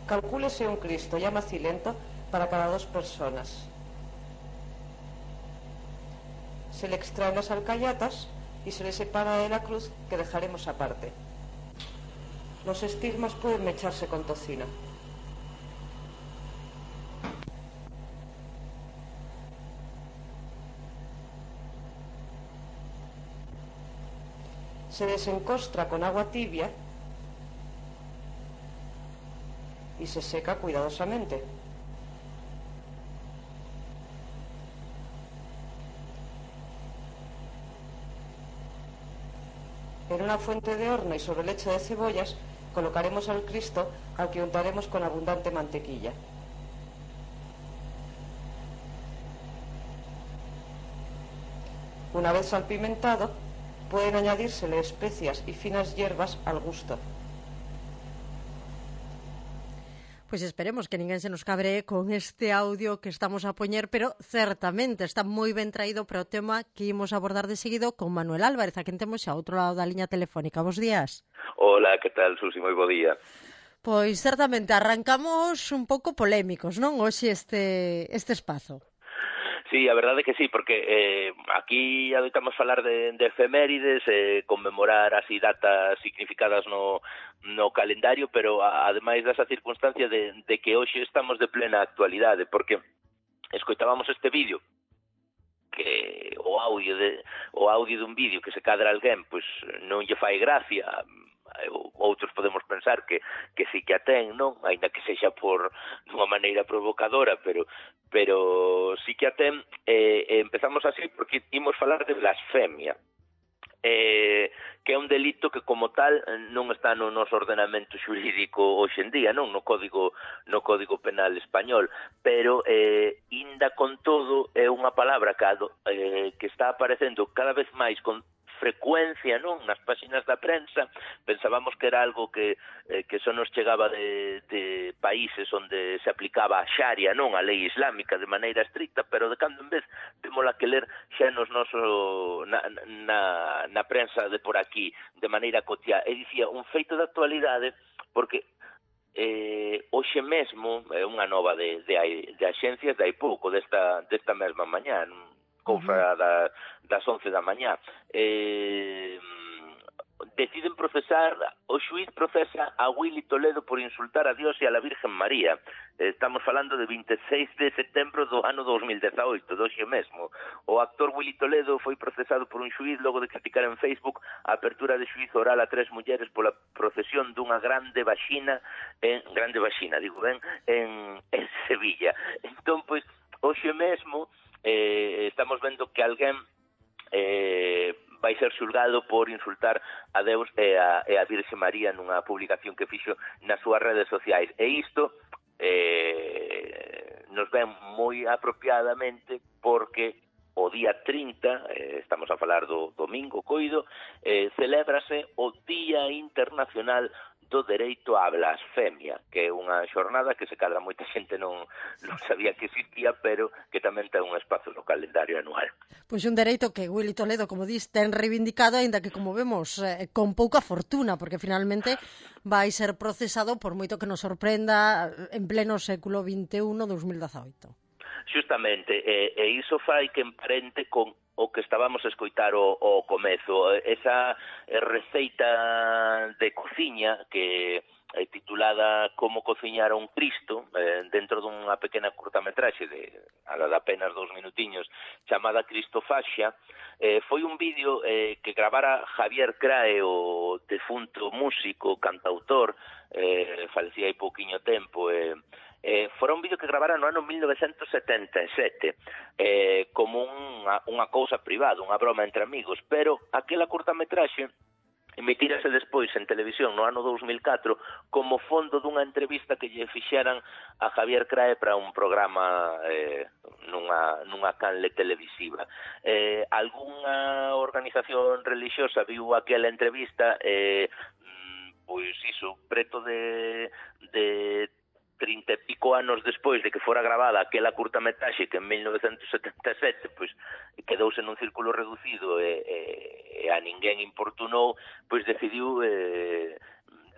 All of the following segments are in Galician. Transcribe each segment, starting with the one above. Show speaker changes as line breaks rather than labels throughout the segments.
Calcúlese un Cristo ya macilento para cada 2 personas. Se le extraen las alcayatas y se le separa de la cruz, que dejaremos aparte. Los estigmas pueden mecharse con tocino. Se desencostra con agua tibia y se seca cuidadosamente. En una fuente de horno y sobre leche de cebollas colocaremos al Cristo, al que untaremos con abundante mantequilla. Una vez salpimentado, pueden añadírsele especias y finas hierbas al gusto.
Pois esperemos que ninguén se nos cabree con este audio que estamos a poñer, pero certamente está moi ben traído para o tema que imos abordar de seguido con Manuel Álvarez, a quen temos xa ao outro lado da liña telefónica. Bos días.
Hola, que tal, Susi? Moi bo día.
Pois certamente arrancamos un pouco polémicos, non? Hoxe este espazo.
Sí, a verdade é que sí, porque aquí adoitamos falar de efemérides, conmemorar así datas significadas no calendario, pero ademais desa circunstancia de que hoxe estamos de plena actualidade, porque escoitábamos este vídeo, que o audio dun vídeo que se cadra alguén, pois non lle fai gracia. Outros podemos pensar que sí que a ten, non? Ainda que sexa por dunha maneira provocadora, pero sí que a ten. Empezamos así porque imos falar de blasfemia, que é un delito que como tal non está no noso ordenamento xurídico hoxe en día, non? No Código Penal español, pero inda con todo é unha palabra que está aparecendo cada vez máis con frecuencia, non, nas páxinas da prensa. Pensábamos que era algo que só nos chegaba de países onde se aplicaba a xaria, non, a lei islámica de maneira estricta, pero de cando en vez témola que ler xa nos noso na prensa de por aquí, de maneira cotiá. E dicía, un feito de actualidade, porque hoxe mesmo é unha nova de axencias de hai pouco, desta mesma mañá, cousa das 11 da mañá. Deciden procesar, o xuiz procesa a Willy Toledo por insultar a Dios e a la Virgen María. Estamos falando de 26 de setembro do ano 2018, doxe mesmo. O actor Willy Toledo foi procesado por un xuiz logo de criticar en Facebook a apertura de xuizo oral a 3 mulleres pola procesión dunha grande vaxina, en Sevilla. Entón, pois, hoxe mesmo estamos vendo que alguén vai ser xulgado por insultar a Deus e a Virxe María nunha publicación que fixo nas súas redes sociais. E isto nos ven moi apropiadamente porque o día 30, estamos a falar do domingo coido, celébrase o Día Internacional do Dereito á Blasfemia, que é unha xornada que se cadra moita xente non sabía que existía, pero que tamén ten un espazo no calendario anual.
Pois un dereito que Willy Toledo, como dis, ten reivindicado, aínda que, como vemos, con pouca fortuna, porque finalmente vai ser procesado por moito que nos sorprenda en pleno século XXI, 2018.
Justamente, e iso fai que emparente con o que estábamos a escoitar o comezo, esa receita de cociña que é titulada Como cociñar a un Cristo, dentro dunha pequena curtametraxe de apenas 2 minutiños, chamada Cristofaxia. Foi un vídeo que gravara Javier Crae, o defunto músico, cantautor, falecía hai pouquiño tempo, fora un vídeo que gravara no ano 1977 como unha cousa privada, unha broma entre amigos, pero aquela curtametraxe emitírase despois en televisión no ano 2004 como fondo dunha entrevista que lle fixeran a Javier Crae para un programa nunha canle televisiva. Algúnha organización religiosa viu aquela entrevista, pois iso, preto de 30 e pico anos despois de que fora gravada aquela curtametraxe que en 1977 pois quedouse nun círculo reducido e a ninguén importunou, pois decidiu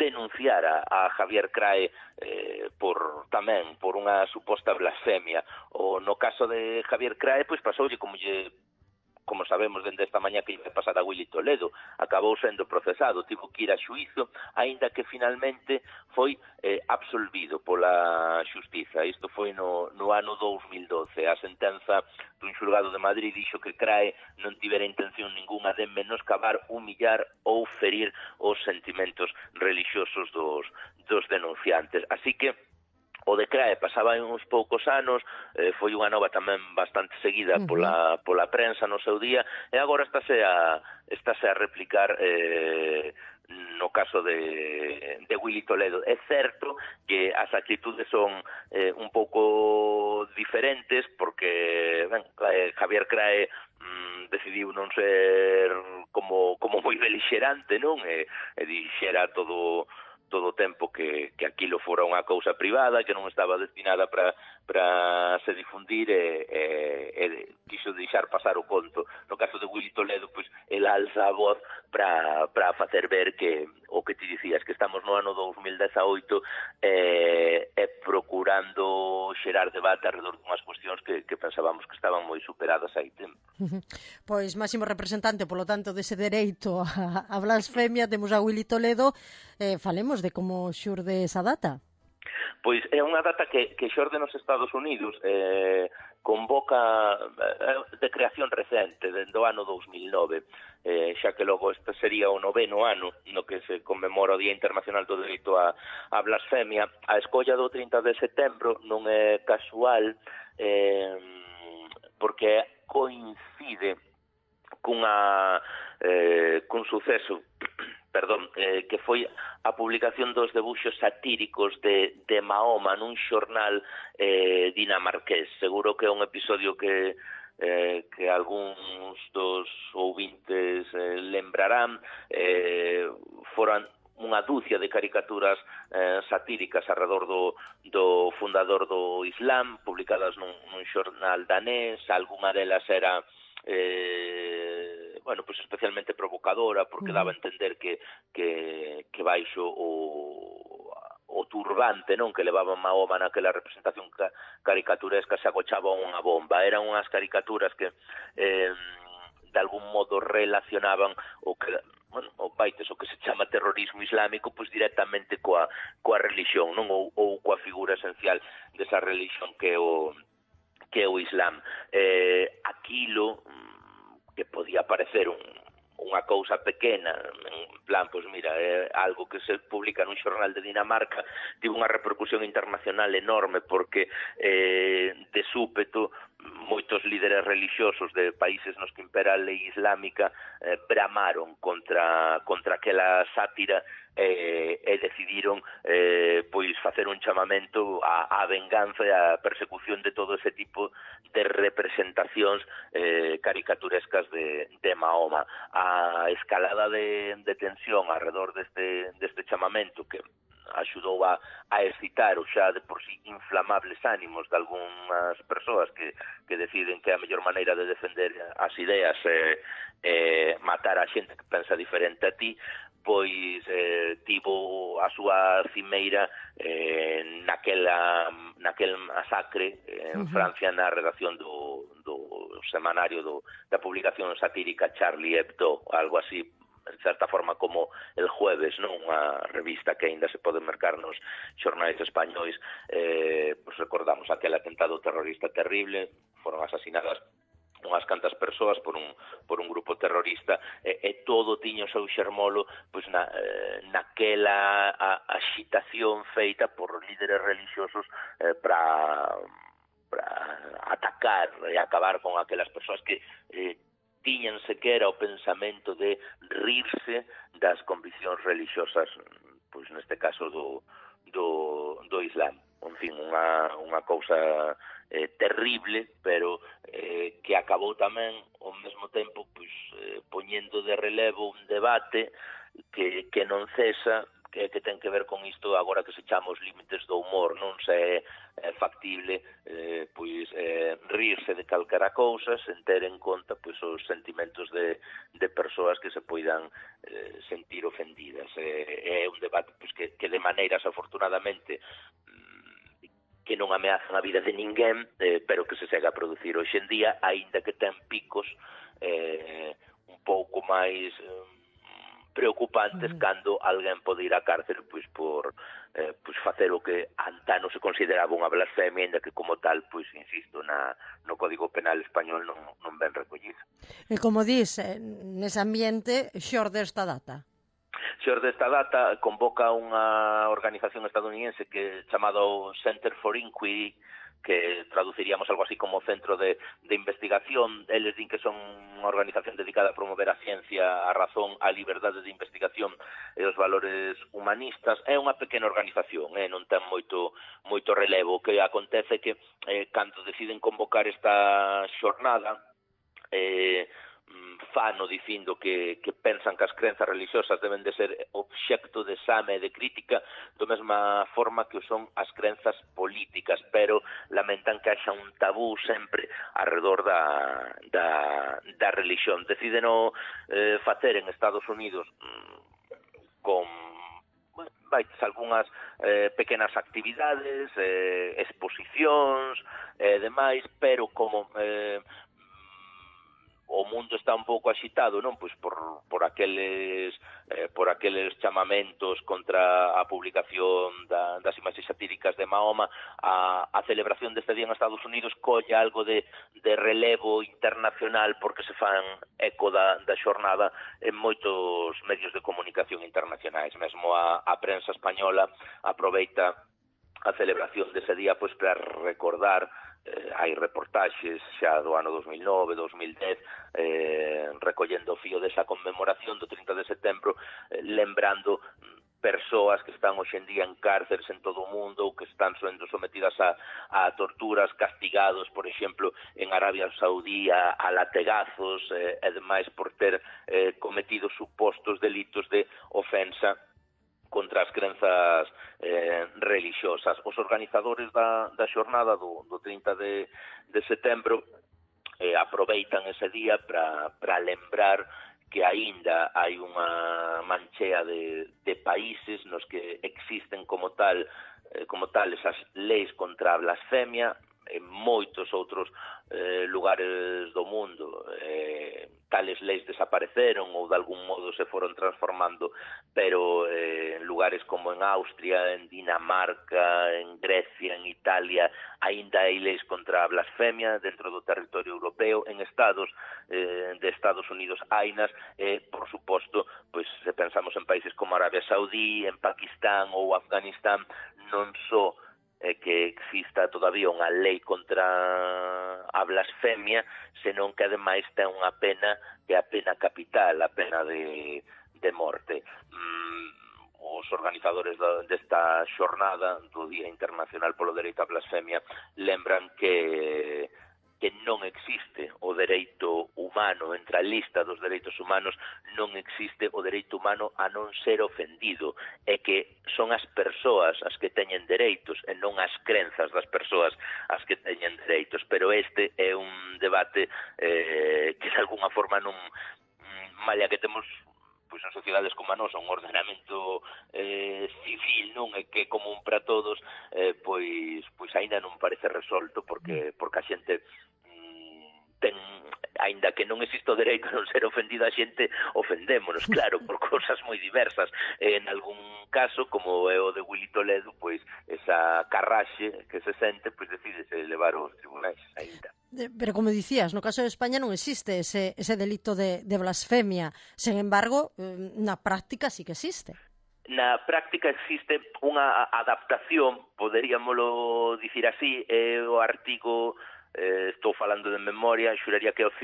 denunciar a Javier Crae por unha suposta blasfemia. O no caso de Javier Crae, pois pasoulle como sabemos dende esta mañá que iba pasar a Willy Toledo, acabou sendo procesado, tivo que ir a xuízo, aínda que finalmente foi absolvido pola xustiza. Isto foi no ano 2012. A sentenza dun xulgado de Madrid dixo que Crae non tivera intención ninguna de menoscabar, humillar ou ferir os sentimentos relixiosos dos denunciantes. Así que o de Crae pasaba uns poucos anos, foi unha nova tamén bastante seguida pola prensa no seu día, e agora estáse a replicar no caso de Willy Toledo. É certo que as actitudes son un pouco diferentes, porque Javier Crae decidiu non ser como moi belixerante, non? E dixera todo o tempo que aquilo fora unha cousa privada, que non estaba destinada para se difundir, e quiso deixar pasar o conto. No caso de Willy Toledo, pois, el alza a voz para facer ver que o que ti dicías, que estamos no ano 2018 e procurando xerar debate alrededor dunhas cuestións que pensábamos que estaban moi superadas hai tempo.
Pois, máximo representante, polo tanto, dese dereito a blasfemia, temos a Willy Toledo. Falemos de como xurde esa data.
Pois é unha data que xorde nos Estados Unidos, convoca de creación recente, dende o ano 2009, xa que logo este sería o 9º ano no que se conmemora o Día Internacional do Dereito a Blasfemia. A escolla do 30 de setembro non é casual, porque coincide cun suceso que foi a publicación dos debuxos satíricos de Mahoma nun xornal dinamarqués. Seguro que é un episodio que algúns dos ouvintes lembrarán. Foran unha dúcia de caricaturas satíricas alrededor do fundador do Islam, publicadas nun xornal danés. Algunha delas era pues especialmente provocadora, porque daba a entender que baixo o turbante, non, que levaba Mahoma naquela representación caricaturesca se agochaba unha bomba. Eran unhas caricaturas que de algún modo relacionaban o que o que se chama terrorismo islámico, pois directamente coa religión, non, ou coa figura esencial desa religión que é o Islam. Aquilo que podía parecer unha cousa pequena, en plan, pois mira, é algo que se publica nun xornal de Dinamarca, tivo unha repercusión internacional enorme, porque de súpeto moitos líderes religiosos de países nos que impera a lei islámica bramaron contra aquela sátira e decidiron pois facer un chamamento á venganza e á persecución de todo ese tipo de representacións caricaturescas de Mahoma. A escalada de tensión alrededor deste chamamento, que axudou a excitar o xa de por sí inflamables ánimos de algunhas persoas que deciden que a mellor maneira de defender as ideas é matar a xente que pensa diferente a ti, pois tivo a súa cimeira naquel masacre en Francia, na redacción do semanario da publicación satírica Charlie Hebdo, algo así, en certa forma como El Jueves, non, unha revista que aínda se pode mercar nos xornais españois. Pues recordamos aquel atentado terrorista terrible, foron asasinadas unhas cantas persoas por un grupo terrorista, e todo tiño o seu xermolo pois naquela axitación feita por líderes religiosos para atacar e acabar con aquelas persoas que tiñan sequera o pensamento de rirse das conviccións religiosas, pois neste caso do Islam. En fin, unha cousa terrible, pero que acabou tamén ao mesmo tempo pois poñendo de relevo un debate que non cesa, que ten que ver con isto agora que se chama os límites do humor, non se é factible pois rirse de calquera cousa sen ter en conta pois os sentimentos de persoas que se poidan sentir ofendidas. É un debate pois que de maneiras afortunadamente que non ameazan a vida de ninguén, pero que se segue a producir hoxe en día, aínda que ten picos un pouco máis preocupantes cando alguén pode ir á cárcel pois por facer o que antano se consideraba unha blasfemia, aínda que como tal, pois insisto, no Código Penal español non ben recollido.
E como dis, nese ambiente xorde esta data?
Xorde esta data convoca unha organización estadounidense que chamado Center for Inquiry, que traduciríamos algo así como Centro de Investigación. Eles din que son unha organización dedicada a promover a ciencia, a razón, a liberdade de investigación e os valores humanistas. É unha pequena organización, non ten moito relevo. O que acontece que cando deciden convocar esta xornada, fano dicindo que pensan que as crenzas religiosas deben de ser obxecto de exame e de crítica do mesma forma que o son as crenzas políticas, pero lamentan que haxa un tabú sempre alrededor da religión. Deciden facer en Estados Unidos con algunhas pequenas actividades, exposicións e demais, pero como o mundo está un pouco axitado, non? Pois por aqueles chamamentos contra a publicación das imaxes satíricas de Mahoma, a celebración deste día en Estados Unidos colle algo de relevo internacional porque se fan eco da xornada en moitos medios de comunicación internacionais. Mesmo a prensa española aproveita a celebración dese día pois para recordar. Hai reportaxes xa do ano 2009, 2010, recollendo o fío desa conmemoración do 30 de setembro, lembrando persoas que están hoxe en día en cárceres en todo o mundo ou que están sendo sometidas a torturas, castigados, por exemplo, en Arabia Saudí a lategazos e demais por ter cometido supostos delitos de ofensa contra as crenzas religiosas. Os organizadores da xornada do 30 de setembro aproveitan ese día para lembrar que aínda hai unha manchea de países nos que existen como tal esas leis contra a blasfemia. En moitos outros lugares do mundo tales leis desapareceron ou de algún modo se foron transformando, pero en lugares como en Austria, en Dinamarca, en Grecia, en Italia, aínda hai leis contra a blasfemia dentro do territorio europeo. En estados de Estados Unidos hainas, por suposto, pois se pensamos en países como Arabia Saudí, en Pakistán ou Afganistán, non só que exista todavía unha lei contra a blasfemia, senón que ademais ten unha pena que é a pena capital, a pena de morte. Os organizadores desta xornada do Día Internacional polo Dereito á Blasfemia lembran que non existe o dereito humano, entre a lista dos dereitos humanos non existe o dereito humano a non ser ofendido, e que son as persoas as que teñen dereitos e non as crenzas das persoas as que teñen dereitos. Pero este é un debate que de alguna forma non, malla que temos pois en sociedades como a nosa un ordenamento civil, non é que é común para todos, pois aínda non parece resolto porque a xente ten, aínda que non existe o dereito a non ser ofendido, a xente ofendémonos, claro, por cousas moi diversas. En algún caso, como é o de Willy Toledo, pois esa carraxe que se sente, pois decídese levar aos tribunais aínda.
Pero como dicías, no caso de España non existe ese delito de blasfemia. Sen embargo, na práctica sí que existe.
Na práctica existe unha adaptación, poderíamolo dicir así, é o artigo estou falando de memoria, xuraría que é o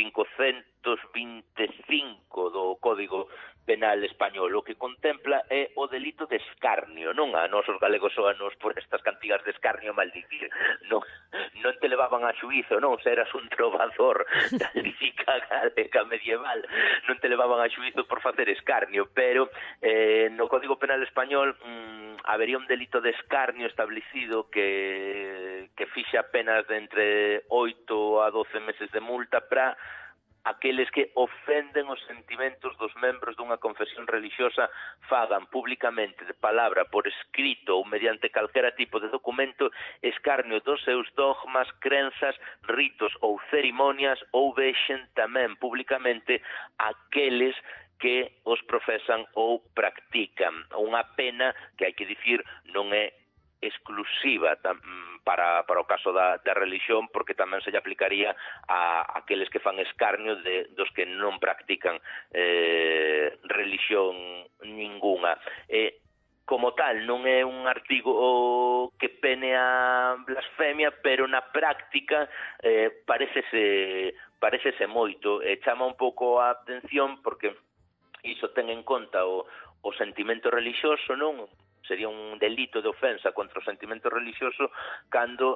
525 do Código Penal español, o que contempla é o delito de escarnio, non a nosos galegos soanos por estas cantigas de escarnio maldicir, non te levaban a xuízo, non, se eras un trovador da lírica galega medieval, non te levaban a xuízo por facer escarnio, pero no Código Penal español habería un delito de escarnio establecido que fixa penas de entre 8 a 12 meses de multa para aqueles que ofenden os sentimentos dos membros dunha confesión religiosa fagan públicamente de palabra, por escrito ou mediante calquera tipo de documento escarnio dos seus dogmas, crenzas, ritos ou cerimonias ou vexen tamén públicamente aqueles que os profesan ou practican. Unha pena que hai que dicir non é exclusiva para o caso da religión, porque tamén se lle aplicaría a aqueles que fan escarnio dos que non practican religión ningunha. Como tal, non é un artigo que pene a blasfemia, pero na práctica parecese moito. Chama un pouco a atención porque iso ten en conta o sentimento religioso, non? Sería un delito de ofensa contra o sentimento religioso cando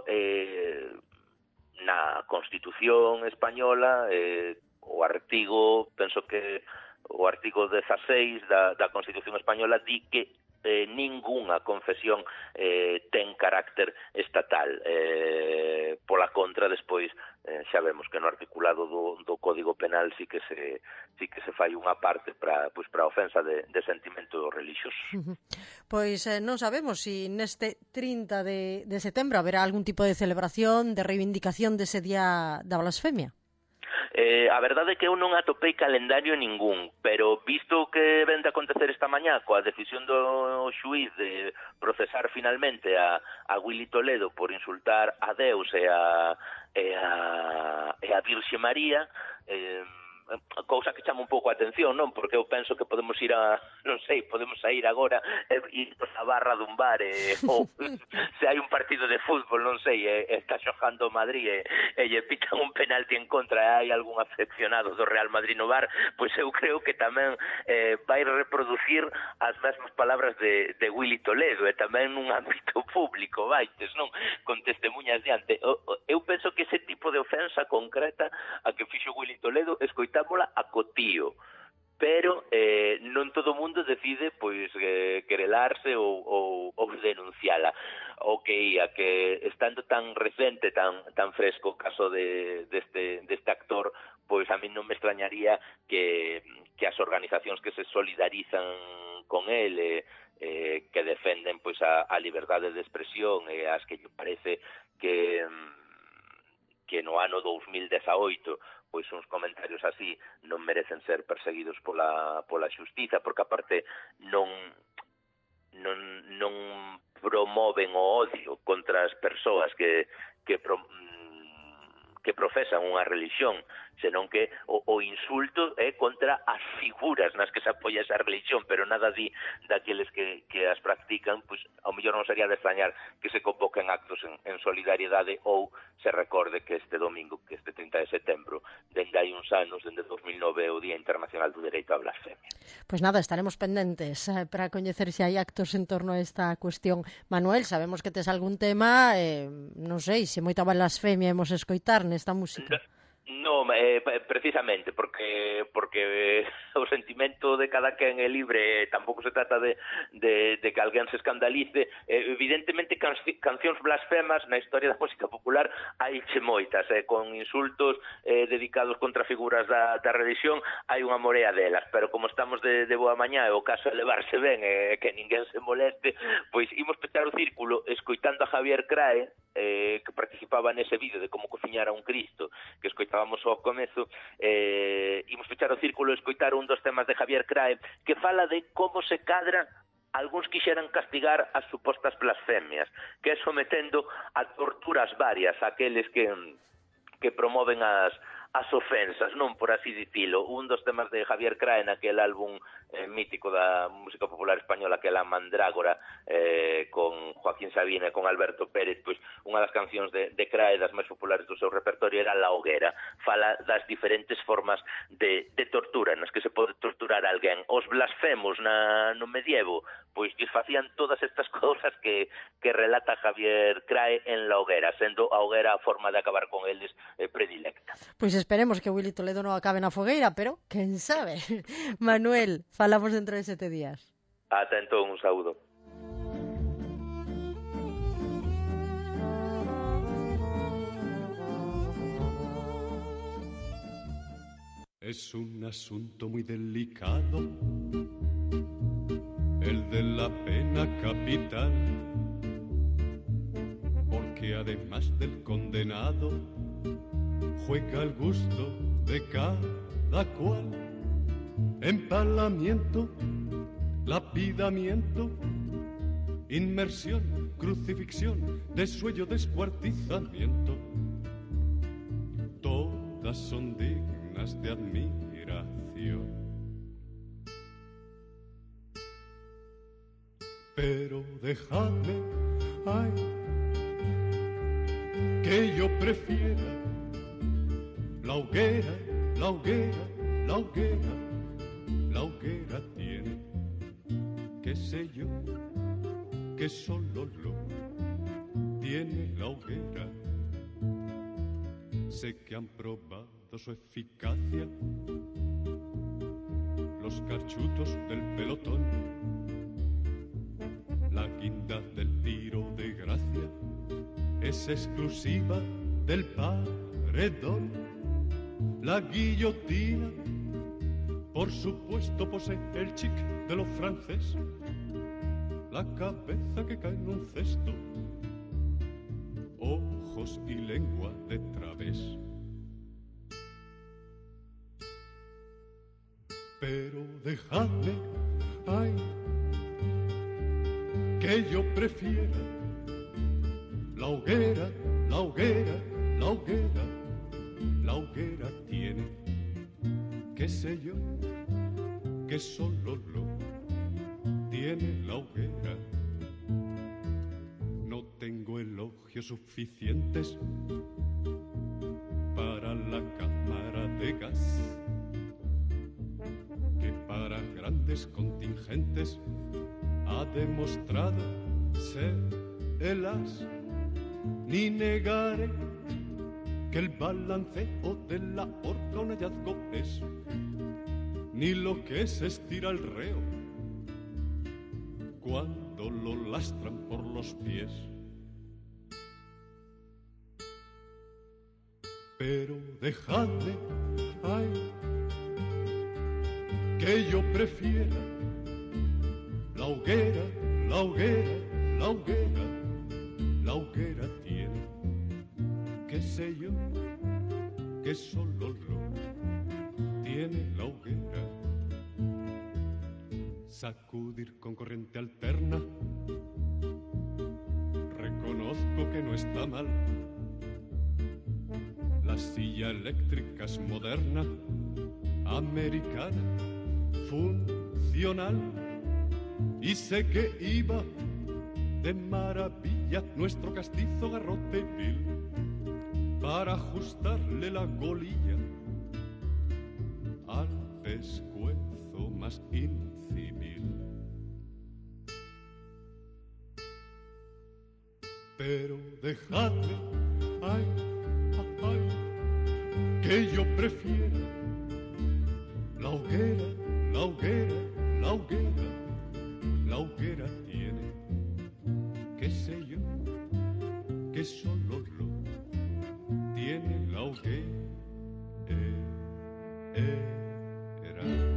na Constitución española o artigo, penso que o artigo 16 da Constitución española di que ningunha confesión ten carácter estatal. Pola contra, despois xa vemos que no articulado do Código Penal sí que se fai unha parte para a ofensa de sentimento religioso.
Pois non sabemos se neste 30 de setembro haberá algún tipo de celebración, de reivindicación dese día da blasfemia.
A verdade é que eu non atopei calendario ningún, pero visto que ven de acontecer esta mañá coa decisión do xuíz de procesar finalmente a Willy Toledo por insultar a Deus e a Virxe María, cousa que chama un pouco a atención, non? Porque eu penso que podemos ir podemos sair agora e ir a barra dun bar ou se hai un partido de fútbol, non sei, está xogando o Madrid e lle pitan un penalti en contra e hai algún afeccionado do Real Madrid no bar, pois eu creo que tamén vai reproducir as mesmas palabras de Willy Toledo e tamén nun ámbito público, vaites, non? Con testemunhas diante. Eu penso que ese tipo de ofensa concreta a que fixo Willy Toledo escoitámola a cotío, pero non todo o mundo decide pois querelarse ou denunciala. O que ia que estando tan recente, tan fresco o caso deste actor, pois a mí non me extrañaría que as organizacións que se solidarizan con ele que defenden pois a liberdade de expresión e as que lle parece que no ano 2018 pois uns comentarios así non merecen ser perseguidos pola xustiza, porque aparte non promoven o odio contra as persoas que profesan unha religión, senón que o insulto é contra as figuras nas que se apoia esa religión, pero nada di daqueles que as practican, pois ao mellor non sería de extrañar que se convoquen actos en solidariedade ou se recorde que este domingo, que este 30 de setembro, dende hai uns anos, dende 2009, é o Día Internacional do Dereito á Blasfemia.
Pois nada, estaremos pendentes para coñecer se hai actos en torno a esta cuestión. Manuel, sabemos que tes algún tema, non sei, se moita blasfemia hemos escoitar nesta música.
No, precisamente, porque o sentimento de cada quen é libre, tampouco se trata de que alguén se escandalice. Evidentemente, cancións blasfemas na historia da música popular hai moitas, con insultos dedicados contra figuras da religión, hai unha morea delas, pero como estamos de boa mañá e o caso é levarse ben e que ninguén se moleste, pois imos pechar o círculo escoitando a Javier Crae, que participaba nese vídeo de como cociñar a un Cristo que escoitábamos ao comezo. Imos pechar o círculo e escoitar un dos temas de Javier Crae que fala de como se cadra algúns quixeran castigar as supostas blasfemias, que é sometendo a torturas varias aqueles que promoven as ofensas, non, por así dicilo. Un dos temas de Javier Crae naquel álbum mítico da música popular española, que é La Mandrágora, con Joaquín Joaquín Sabina e con Alberto Pérez, pois unha das cancións de Crae, das máis populares do seu repertorio, era La Hoguera. Fala das diferentes formas de tortura nas que se pode torturar a alguén. Os blasfemos no medievo, pois facían todas estas cousas que relata Javier Crae en La Hoguera, sendo a hoguera a forma de acabar con eles predilecta.
Pois esperemos que Willy Toledo non acabe na fogueira, pero quen sabe. Manuel, falamos dentro de 7 días.
Ata entón, un saúdo.
Es un asunto muy delicado, el de la pena capital, porque además del condenado, juega el gusto de cada cual. Empalamiento, lapidamiento, inmersión, crucifixión, desuello, descuartizamiento. Todas son dignas de admiración. Pero dejadme, ay, que yo prefiera la hoguera, la hoguera, la hoguera. La hoguera tiene, qué sé yo, que solo lo tiene la hoguera. Sé que han probado su eficacia los carchutos del pelotón, la guinda del tiro de gracia es exclusiva del paredón. La guillotina, por supuesto, posee el chic de lo francés, la cabeza que cae en un cesto, ojos y lengua de través. Pero dejadme, ay, que yo prefiera la hoguera, la hoguera, la hoguera. La hoguera tiene, qué sé yo, que solo lo tiene la hoguera. No tengo elogios suficientes para la cámara de gas, que para grandes contingentes ha demostrado ser el as. Ni negaré que el balanceo de la horca un hallazgo es, ni lo que se estira el reo cuando lo lastran por los pies. Pero dejadme, ay, que yo prefiera la hoguera, la hoguera, la hoguera. La hoguera tiene, qué sé yo, que solo lo tiene la hoguera. Sacudir con corriente alterna, reconozco que no está mal. La silla eléctrica es moderna, americana, funcional, y sé que iba de maravilla nuestro castizo garrote vil para ajustarle la golilla al pescuezo más incivil. Pero dejadme, ay, ay, que yo prefiera la hoguera, la hoguera, la hoguera. La hoguera tiene, qué sé yo, que solo lo tiene la hoguera.